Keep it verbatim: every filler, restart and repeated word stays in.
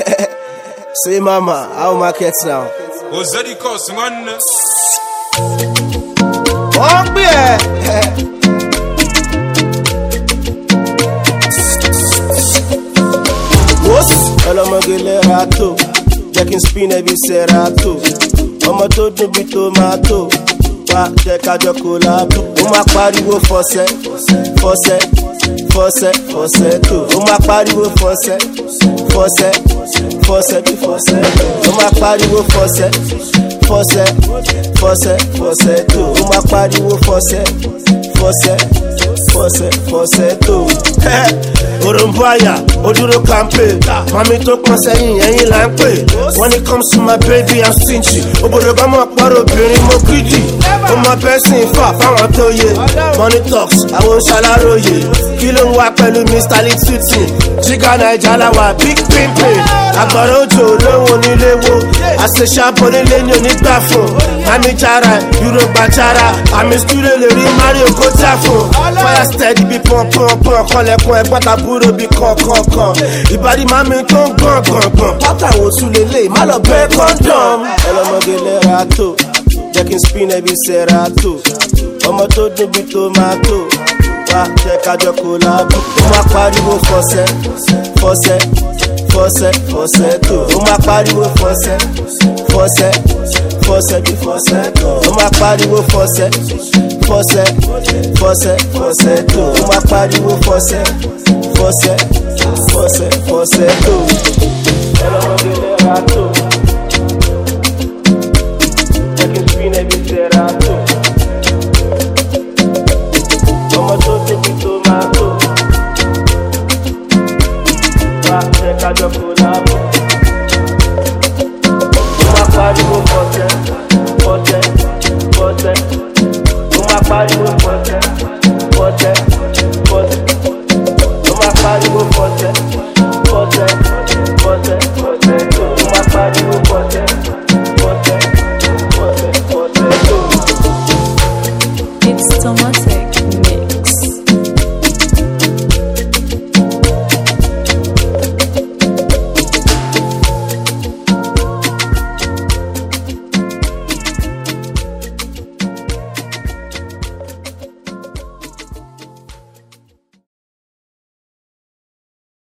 Say mama, how market now? Ozadi cost one. One beer. What's Elamagele rato? Jackin spin every serato. Ọmọ tó dùn bí tomato. Wá jẹ́ ká jọ collabo. Ó máa pariwo fọ́sẹ̀, fọ́sẹ̀, fọ́sẹ̀, fọ́sẹ̀ tó. Ó máa pariwo fọ́sẹ̀, fọ́sẹ̀, fọ́sẹ̀ bí fọ́sẹ̀. Ó máa pariwo fọ́sẹ̀, fọ́sẹ̀, fọ́sẹ̀, fọ́sẹ̀ tó. Ó máa pariwo fọ́sẹ̀, fọ́sẹ̀, fọ́sẹ̀, fọ́sẹ̀ tó. Orombo àyà, oduro campaign. Mami tó pọ́n sẹ́yìn, ẹ̀yìn là ń pè. When it comes to my baby, I'm stingy. Obodo bá mọ̀ pọ̀rọ̀ obìnrin mo greedy. Ó mọ bẹ́sìn fà fáwọn tó yẹ. Money talks, àwọn ṣaláròyè. Kí ló ń wá pẹ̀lú mister Litsutin? Jíga Naija láwà, big pimpin. Àgbàrá òjò lóhùn onílé wo. Àṣeṣàbọ̀ nílé ní onígbà fún. Mami jara, Euro gbàjára. Àmì studio lè rí Mario Kota fún. Fire steady bí pọ̀npọ̀npọ̀n. Kọ́lẹ̀kùn ẹ̀gbọ́n tàbúrò bí kọ̀ọ̀kọ̀ọ̀kan. Ìbàdí mami tó ń gbọ̀n gbọ̀ngbọ̀n. Pátá wo tún lélẹ̀, má lọ bẹ́ẹ̀ kọ́ńdọ̀m. Ẹlọ́mọgele rato, Jackin spin every serato. Ọmọ tó dùn bí tomato. Wá jẹ́ ká jọ collabo. Ó máa pariwo fọ́sẹ̀, fọ́sẹ̀, fọ́sẹ̀, fọ́sẹ̀ tó. Ó máa pariwo fọ́sẹ̀, fọ́sẹ̀, fọ́sẹ̀ bí fọ́sẹ̀ tó. Ó máa pariwo fọ́sẹ̀, fọ́sẹ̀, fọ́sẹ̀, fọ́sẹ̀ tó. Ó máa pariwo fọ́sẹ̀, fọ́sẹ̀, fọ́sẹ̀, fọ́sẹ̀ tó. Ẹlọ́mọgele rato, Jackin spin every serato. Ọmọ tó tóbi tomato. Wá jẹ́ ká jọ collabo. Ó máa pariwo fọ́sẹ̀, fọ́sẹ̀, fọ́sẹ̀. Ó máa pariwo fọ́sẹ̀, fọ́sẹ̀.